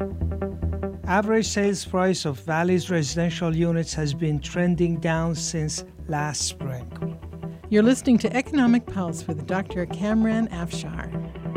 Average sales price of Valley's residential units has been trending down since last spring. You're listening to Economic Pulse with Dr. Kamran Afshar.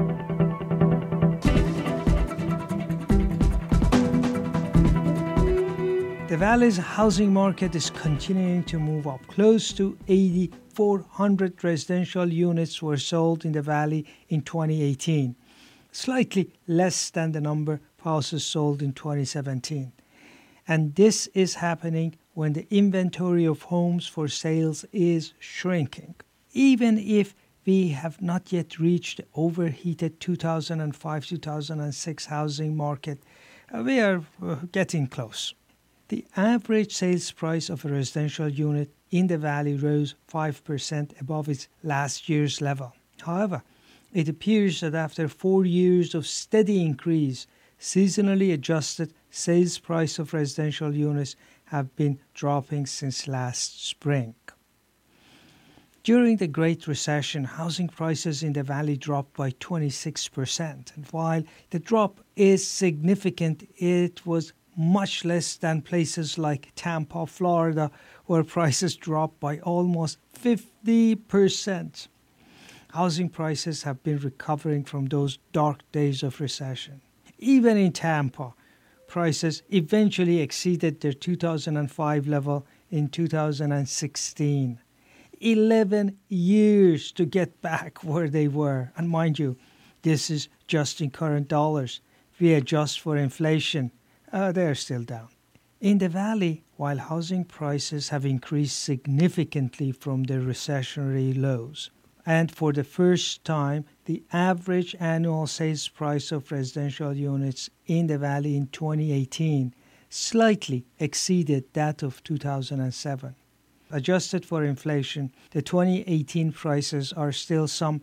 The Valley's housing market is continuing to move up. Close to 8,400 residential units were sold in the Valley in 2018, slightly less than the number of houses sold in 2017. And this is happening when the inventory of homes for sales is shrinking. Even if we have not yet reached the overheated 2005-2006 housing market, we are getting close. The average sales price of a residential unit in the Valley rose 5% above its last year's level. However, it appears that after 4 years of steady increase, seasonally adjusted sales price of residential units have been dropping since last spring. During the Great Recession, housing prices in the Valley dropped by 26%. And while the drop is significant, it was much less than places like Tampa, Florida, where prices dropped by almost 50%. Housing prices have been recovering from those dark days of recession. Even in Tampa, prices eventually exceeded their 2005 level in 2016. 11 years to get back where they were. And mind you, this is just in current dollars. If we adjust for inflation, they're still down. In the Valley, while housing prices have increased significantly from their recessionary lows, and for the first time, the average annual sales price of residential units in the Valley in 2018 slightly exceeded that of 2007. Adjusted for inflation, the 2018 prices are still some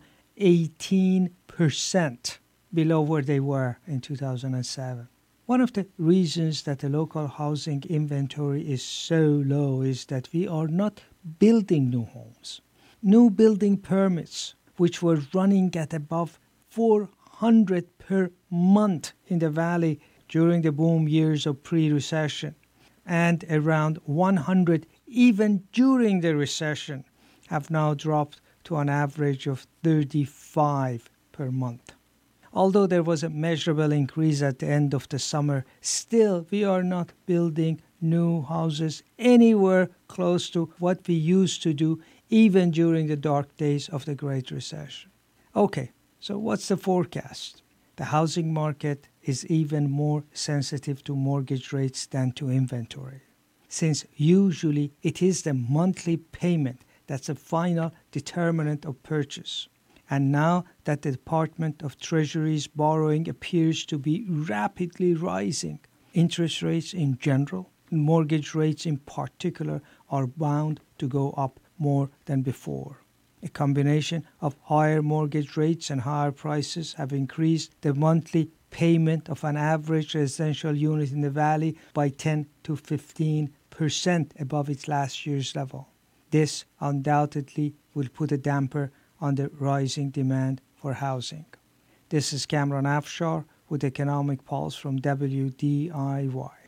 18% below where they were in 2007. One of the reasons that the local housing inventory is so low is that we are not building new homes. New building permits, which were running at above 400 per month in the Valley during the boom years of pre-recession, and around 100 even during the recession, have now dropped to an average of 35 per month. Although there was a measurable increase at the end of the summer, still we are not building new houses anywhere close to what we used to do even during the dark days of the Great Recession. Okay, so what's the forecast? The housing market is even more sensitive to mortgage rates than to inventory, since usually it is the monthly payment that's the final determinant of purchase. And now that the Department of Treasury's borrowing appears to be rapidly rising, interest rates in general, and mortgage rates in particular, are bound to go up more than before. A combination of higher mortgage rates and higher prices have increased the monthly payment of an average residential unit in the Valley by 10 to 15% above its last year's level. This undoubtedly will put a damper on the rising demand for housing. This is Kamran Afshar with Economic Pulse from WDIY.